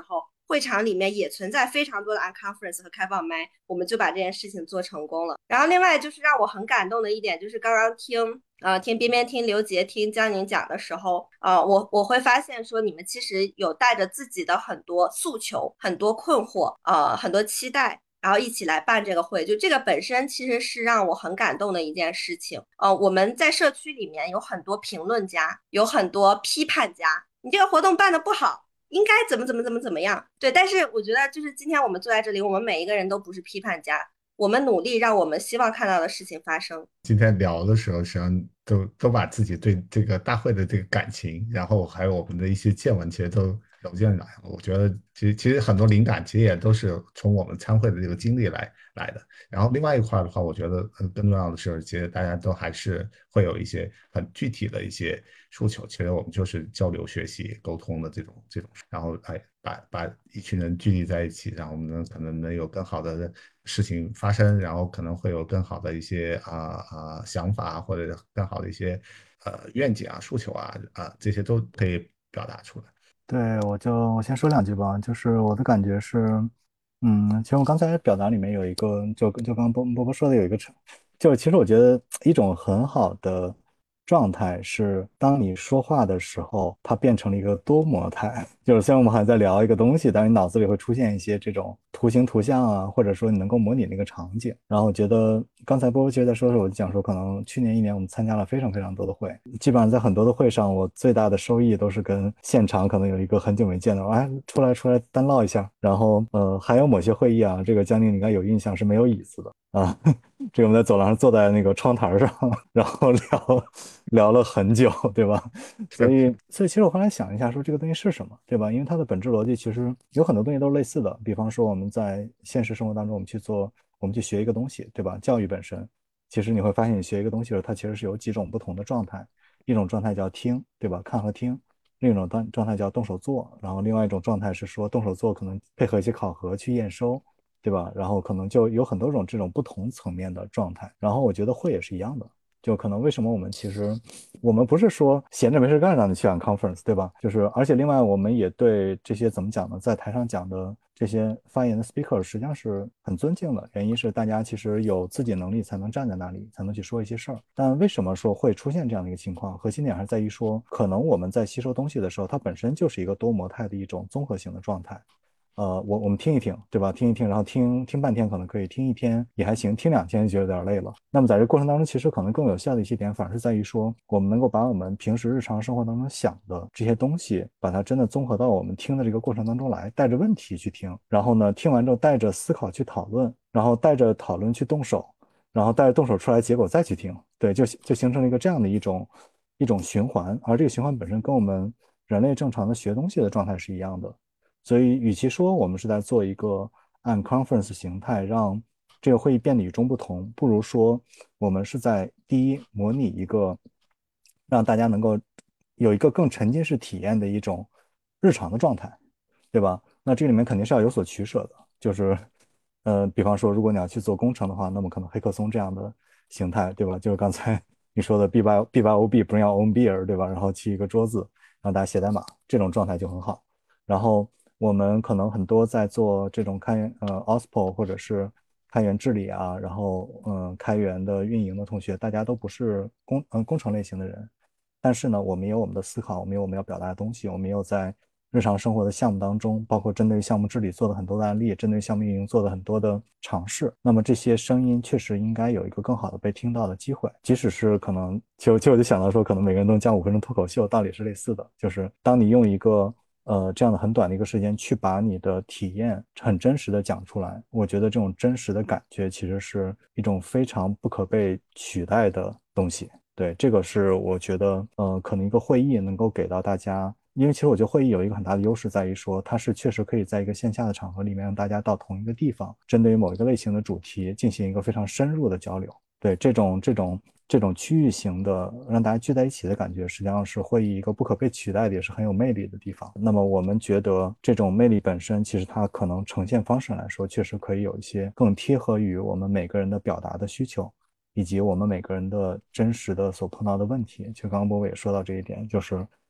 会场里面也存在非常多的 unconference 和开放麦，我们就把这件事情做成功了。然后另外就是让我很感动的一点，就是刚刚听边边听刘杰听江宁讲的时候，我会发现说你们其实有带着自己的很多诉求、很多困惑、很多期待，然后一起来办这个会，就这个本身其实是让我很感动的一件事情。我们在社区里面有很多评论家，有很多批判家，你这个活动办得不好，应该怎么样？对，但是我觉得就是今天我们坐在这里，我们每一个人都不是批判家，我们努力让我们希望看到的事情发生。 今天聊的时候，实际上都把自己对这个大会的这个感情，然后还有我们的一些见闻，其实都揉进来了。我觉得其实很多灵感其实也都是从我们参会的这个经历来的。然后另外一块的话，我觉得更重要的是，其实大家都还是会有一些很具体的一些诉求。其实我们就是交流、学习、沟通的这种，然后把一群人聚集在一起，然后我们可能能有更好的事情发生，然后可能会有更好的一些想法或者更好的一些愿景啊、诉求这些都可以表达出来。 对，我先说两句吧，就是我的感觉是，其实我刚才表达里面有一个，就刚刚波波说的有一个就是其实我觉得一种很好的状态是，当你说话的时候，它变成了一个多模态。就是虽然我们还在聊一个东西，但是你脑子里会出现一些这种图形图像啊，或者说你能够模拟那个场景。然后我觉得刚才波波其实在说的时候，我就讲说，可能去年一年我们参加了非常非常多的会，基本上在很多的会上，我最大的收益都是跟现场可能有一个很久没见的，哎，出来单唠一下。然后还有某些会议啊，这个江宁你应该有印象是没有椅子的啊。这个我们在走廊上坐在那个窗台上，然后聊了很久，对吧？所以其实我后来想一下，说这个东西是什么，对吧？因为它的本质逻辑其实有很多东西都是类似的。比方说我们在现实生活当中，我们去学一个东西，对吧？教育本身，其实你会发现，你学一个东西的时候，它其实是有几种不同的状态。一种状态叫听，对吧？看和听。另一种状态叫动手做，然后另外一种状态是说动手做可能配合一些考核去验收，对吧？然后可能就有很多种这种不同层面的状态。然后我觉得会也是一样的，就可能为什么我们不是说闲着没事干让你去讲 conference， 对吧？就是而且另外我们也对这些怎么讲呢，在台上讲的这些发言的 speaker 实际上是很尊敬的，原因是大家其实有自己能力才能站在那里，才能去说一些事儿。但为什么说会出现这样的一个情况？核心点还是在于说，可能我们在吸收东西的时候，它本身就是一个多模态的一种综合型的状态。我们听一听，对吧？听一听，然后听半天可能可以，听一天也还行，听2天就觉得有点累了。那么在这过程当中，其实可能更有效的一些点，反而是在于说，我们能够把我们平时日常生活当中想的这些东西，把它真的综合到我们听的这个过程当中来，带着问题去听，然后呢，听完之后带着思考去讨论，然后带着讨论去动手，然后带着动手出来结果再去听，对，就形成了一个这样的一种循环，而这个循环本身跟我们人类正常的学东西的状态是一样的。所以，与其说我们是在做一个按 conference 形态让这个会议变得与众不同，不如说我们是在第一模拟一个让大家能够有一个更沉浸式体验的一种日常的状态，对吧？那这里面肯定是要有所取舍的，就是比方说，如果你要去做工程的话，那么可能黑客松这样的形态，对吧？就是刚才你说的 B8OB bring your own beer，对吧？然后去一个桌子让大家写代码，这种状态就很好。然后我们可能很多在做这种OSPO 或者是开源治理啊，然后开源的运营的同学，大家都不是工程类型的人，但是呢，我们有我们的思考，我们有我们要表达的东西，我们有在日常生活的项目当中，包括针对项目治理做的很多的案例，针对项目运营做的很多的尝试。那么这些声音确实应该有一个更好的被听到的机会，即使是可能，其实我就想到说，可能每个人都讲5分钟脱口秀，道理是类似的，就是当你用一个这样的很短的一个时间去把你的体验很真实的讲出来，我觉得这种真实的感觉其实是一种非常不可被取代的东西。对，这个是我觉得可能一个会议能够给到大家，因为其实我觉得会议有一个很大的优势在于说，它是确实可以在一个线下的场合里面让大家到同一个地方，针对于某一个类型的主题进行一个非常深入的交流。对，这种区域型的让大家聚在一起的感觉，实际上是会议一个不可被取代的，也是很有魅力的地方。那么我们觉得这种魅力本身，其实它可能呈现方式来说，确实可以有一些更贴合于我们每个人的表达的需求，以及我们每个人的真实的所碰到的问题。就刚刚波波也说到这一点，就是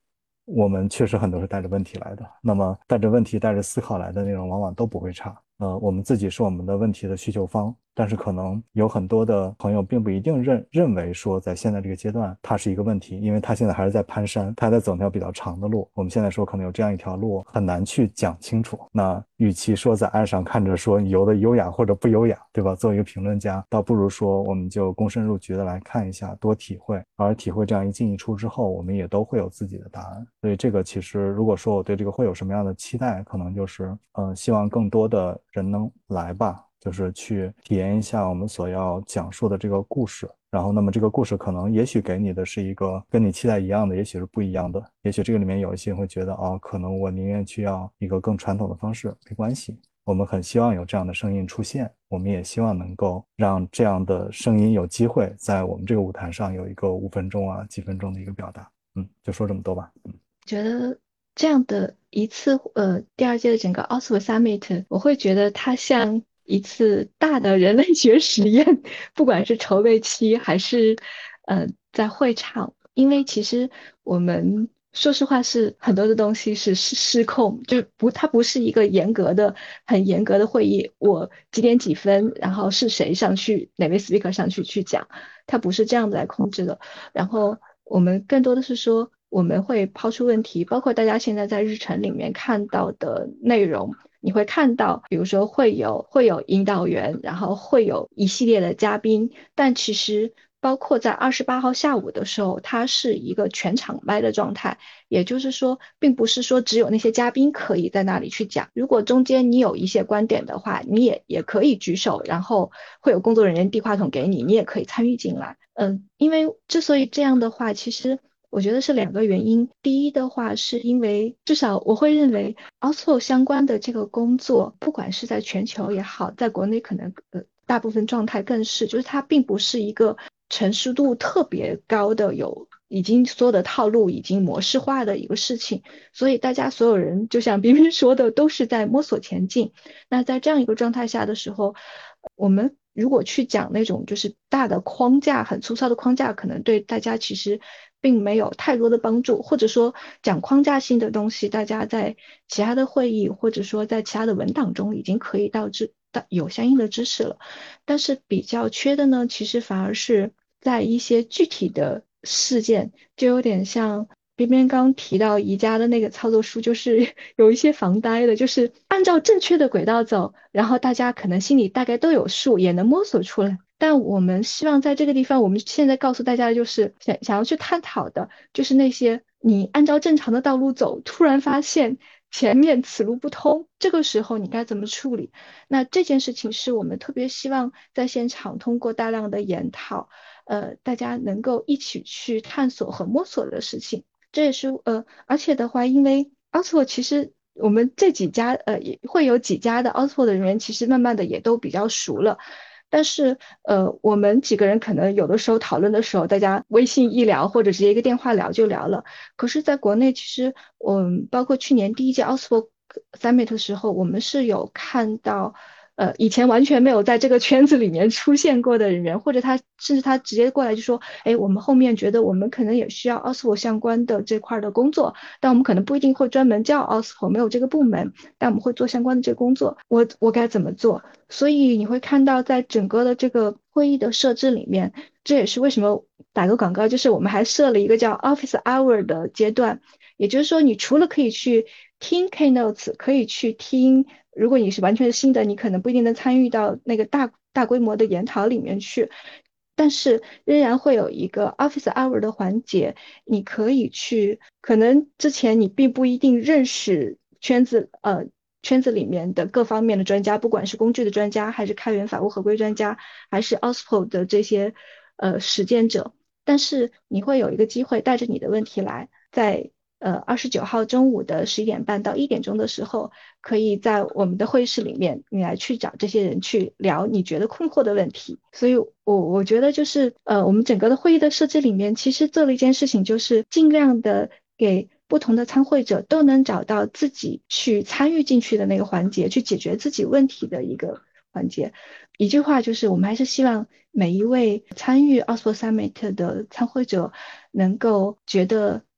我们确实很多是带着问题来的，那么带着问题、带着思考来的内容往往都不会差。我们自己是我们的问题的需求方，但是可能有很多的朋友并不一定认为说在现在这个阶段它是一个问题，因为他现在还是在攀山，他还在走那条比较长的路。我们现在说可能有这样一条路很难去讲清楚，那与其说在岸上看着说你游的优雅或者不优雅，对吧？作为一个评论家，倒不如说我们就躬身入局的来看一下，多体会，而体会这样一进一出之后，我们也都会有自己的答案。所以这个其实如果说我对这个会有什么样的期待，可能就是希望更多的人能来吧，就是去体验一下我们所要讲述的这个故事。然后那么这个故事可能也许给你的是一个跟你期待一样的，也许是不一样的，也许这个里面有一些人会觉得可能我宁愿去要一个更传统的方式，没关系，我们很希望有这样的声音出现，我们也希望能够让这样的声音有机会在我们这个舞台上有一个5分钟几分钟的一个表达。就说这么多吧。 觉得这样的一次第二届的整个 Oxford Summit，我会觉得它像一次大的人类学实验，不管是筹备期还是在会场，因为其实我们说实话是很多的东西是失控，就它不是一个很严格的会议，我几点几分，然后是谁上去，哪位 speaker 上去讲，它不是这样子来控制的。然后我们更多的是说，我们会抛出问题，包括大家现在在日程里面看到的内容，你会看到，比如说会有引导员，然后会有一系列的嘉宾，但其实包括在28号下午的时候，它是一个全场麦的状态，也就是说，并不是说只有那些嘉宾可以在那里去讲，如果中间你有一些观点的话，你也可以举手，然后会有工作人员递话筒给你，你也可以参与进来。因为之所以这样的话，其实我觉得是2个原因。第一的话，是因为至少我会认为 Oxford 相关的这个工作，不管是在全球也好，在国内可能大部分状态更是，就是它并不是一个成熟度特别高的已经所有的套路已经模式化的一个事情，所以大家所有人就像冰冰说的，都是在摸索前进。那在这样一个状态下的时候，我们如果去讲那种就是大的框架，很粗糙的框架，可能对大家其实并没有太多的帮助，或者说讲框架性的东西，大家在其他的会议或者说在其他的文档中已经可以有相应的知识了。但是比较缺的呢，其实反而是在一些具体的事件，就有点像边边刚提到宜家的那个操作书，就是有一些防呆的，就是按照正确的轨道走，然后大家可能心里大概都有数，也能摸索出来。但我们希望在这个地方，我们现在告诉大家的就是想要去探讨的，就是那些你按照正常的道路走，突然发现前面此路不通，这个时候你该怎么处理？那这件事情是我们特别希望在现场通过大量的研讨，大家能够一起去探索和摸索的事情。这也是而且的话，因为 Oxford 其实我们这几家也会有几家的 Oxford 的人员，其实慢慢的也都比较熟了。但是我们几个人可能有的时候讨论的时候，大家微信一聊或者直接一个电话聊就聊了。可是，在国内其实包括去年第一届 Oxford Summit 的时候，我们是有看到。以前完全没有在这个圈子里面出现过的人员，或者甚至他直接过来就说，哎，我们后面觉得我们可能也需要 Oxford 相关的这块的工作，但我们可能不一定会专门叫 Oxford，没有这个部门，但我们会做相关的这个工作，我该怎么做？所以你会看到在整个的这个会议的设置里面，这也是为什么打个广告，就是我们还设了一个叫 Office Hour 的阶段，也就是说，你除了可以去听 Keynotes，可以去听。如果你是完全新的，你可能不一定能参与到那个大规模的研讨里面去，但是仍然会有一个 Office Hour 的环节，你可以去，可能之前你并不一定认识圈子里面的各方面的专家，不管是工具的专家，还是开源法务合规专家，还是 Oxford 的这些实践者，但是你会有一个机会带着你的问题来，在29号中午的11点半到1点钟的时候，可以在我们的会议室里面，你来去找这些人去聊你觉得困惑的问题。所以我觉得就是我们整个的会议的设置里面，其实做了一件事情，就是尽量的给不同的参会者都能找到自己去参与进去的那个环节，去解决自己问题的一个环节。一句话就是，我们还是希望每一位参与 Oxford Summit 的参会者能够觉得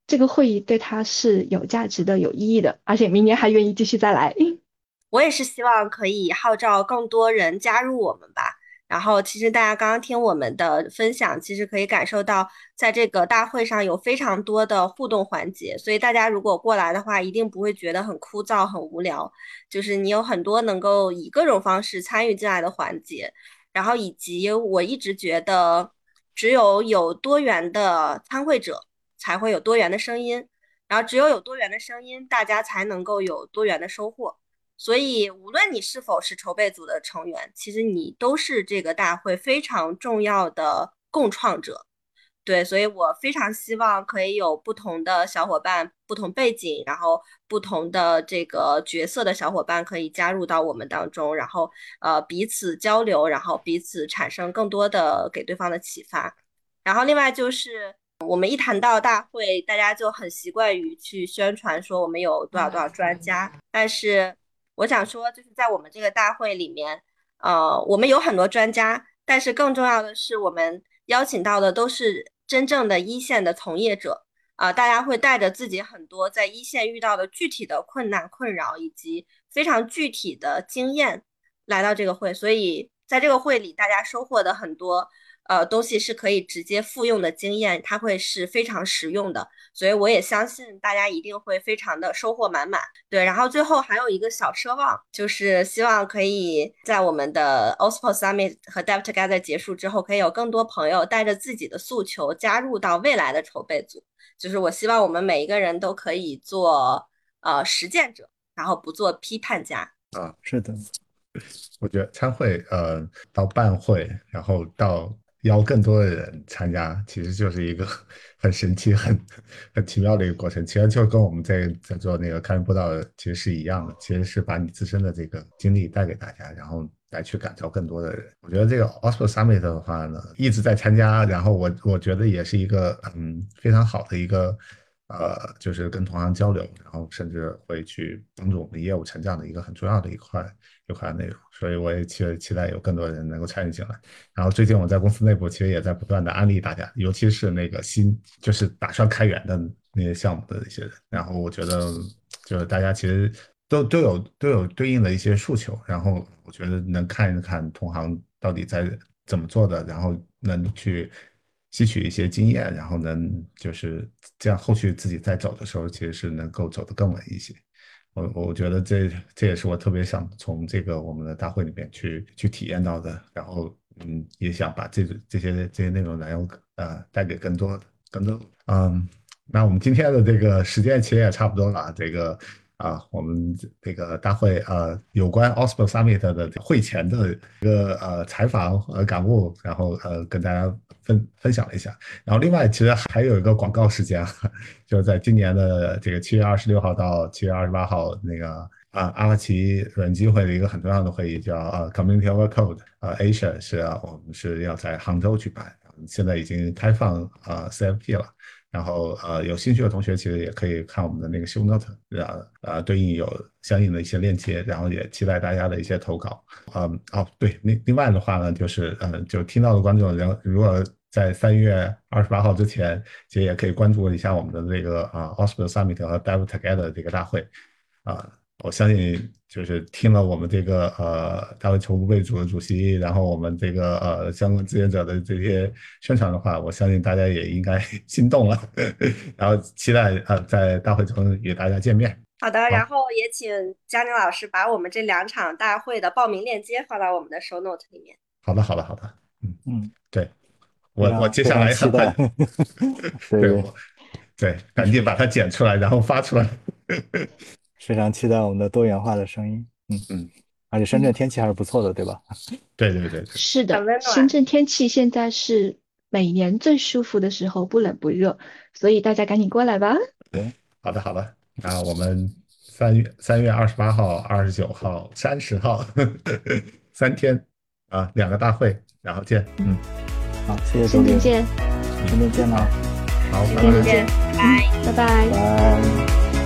这个会议对他是有价值的、有意义的，而且明年还愿意继续再来。 我也是希望可以号召更多人加入我们吧。然后，其实大家刚刚听我们的分享，其实可以感受到，在这个大会上有非常多的互动环节，所以大家如果过来的话，一定不会觉得很枯燥、很无聊。就是你有很多能够以各种方式参与进来的环节，然后以及我一直觉得，只有多元的参会者，才会有多元的声音，然后只有多元的声音，大家才能够有多元的收获。所以，无论你是否是筹备组的成员，其实你都是这个大会非常重要的共创者。对，所以我非常希望可以有不同的小伙伴、不同背景，然后不同的这个角色的小伙伴可以加入到我们当中，然后彼此交流，然后彼此产生更多的给对方的启发。然后另外就是我们一谈到大会，大家就很习惯于去宣传说我们有多少多少专家，但是我想说，就是在我们这个大会里面，我们有很多专家，但是更重要的是，我们邀请到的都是真正的一线的从业者，大家会带着自己很多在一线遇到的具体的困难、困扰以及非常具体的经验来到这个会，所以在这个会里，大家收获的很多东西是可以直接复用的经验，它会是非常实用的。所以我也相信大家一定会非常的收获满满。对，然后最后还有一个小奢望，就是希望可以在我们的 OSPO Summit 和 Dev Together 结束之后，可以有更多朋友带着自己的诉求加入到未来的筹备组。就是我希望我们每一个人都可以做实践者，然后不做批判家。 是的， 我觉得参会，到办会，然后到邀更多的人参加，其实就是一个很神奇、很奇妙的一个过程。其实就跟我们在做那个开源播道其实是一样的，其实是把你自身的这个经历带给大家，然后来去感召更多的人。我觉得这个 OSPO Summit 的话呢，一直在参加，然后我觉得也是一个非常好的一个。就是跟同行交流，然后甚至会去帮助我们业务成长的一个很重要的一块内容，所以我也期待有更多人能够参与进来。然后最近我在公司内部其实也在不断的安利大家，尤其是那个就是打算开源的那些项目的一些人，然后我觉得就是大家其实都有对应的一些诉求，然后我觉得能看一看同行到底在怎么做的，然后能去吸取一些经验，然后能就是这样后续自己再走的时候，其实是能够走得更稳一些。我觉得这也是我特别想从这个我们的大会里面去体验到的，然后也想把这些内容然后带给更多。那我们今天的这个时间其实也差不多了，这个我们这个大会有关 OSPO Summit 的会前的一个采访和感悟，然后跟大家分享了一下。然后另外其实还有一个广告时间，就是在今年的这个7月26号到7月28号那个阿帕奇软基会的一个很重要的会议叫Community over Code Asia 是我们是要在杭州举办，现在已经开放CFP 了。然后有兴趣的同学其实也可以看我们的那个 show note，对应有相应的一些链接，然后也期待大家的一些投稿。对，另外的话呢，就是就听到的观众，如果在3月28号之前，其实也可以关注一下我们的这个OSPO Summit 和 Dev Together 这个大会我相信就是听了我们这个大会筹备组的主席，然后我们这个相关志愿者的这些宣传的话，我相信大家也应该心动了，然后期待在大会中与大家见面。 好的，然后也请佳宁老师把我们这2场大会的报名链接放到我们的 show note 里面。 好的，对，我接下来期待， 对，赶紧把它剪出来，然后发出来。 非常期待我们的多元化的声音。而且深圳天气还是不错的，对吧？ 对， 是的，深圳天气现在是每年最舒服的时候，不冷不热，所以大家赶紧过来吧。 对，好的，那我们3月28号、29号、30号3天2个大会，然后见。 好，谢谢深圳见， 深圳见了。 好， 深圳见，拜拜。